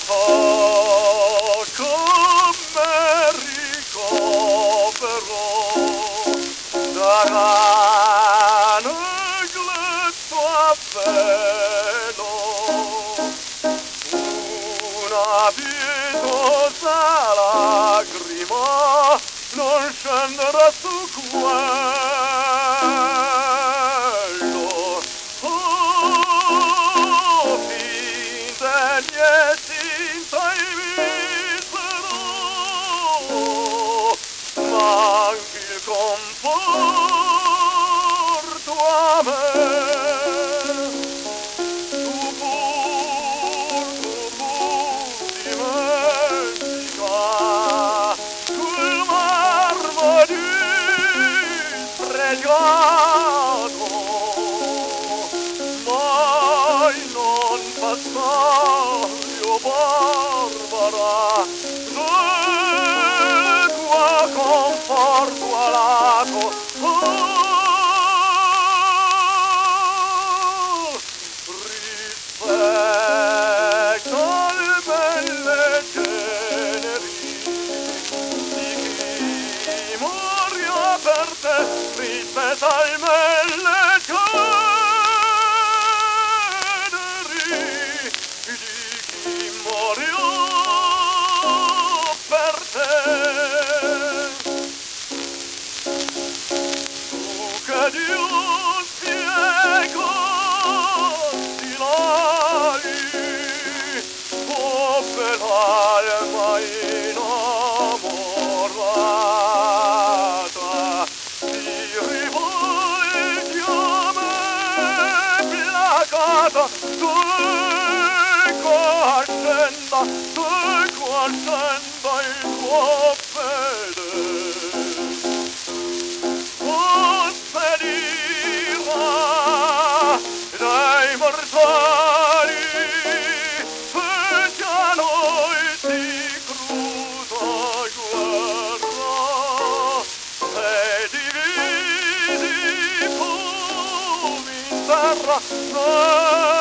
Oh, come ricovero darà negletto a velo una pietosa lagrima non scenderà su quello. Oh, finte niente misero, manchi il conforto a me. Tu pur dimentica quel marmo dispregiato, mai non passaggio barbara del tuo conforto alato. Rispetto alle belle generi di chi morirà per te, rispetto alle belle generi di chi morirà per te. Tu che Dio spiego di lari, oh bella alma innamorata, ti rivolgi a me placata, tu accenda il tuo fede. Dai mortali fece a noi si cruda guerra e divisi fu in terra.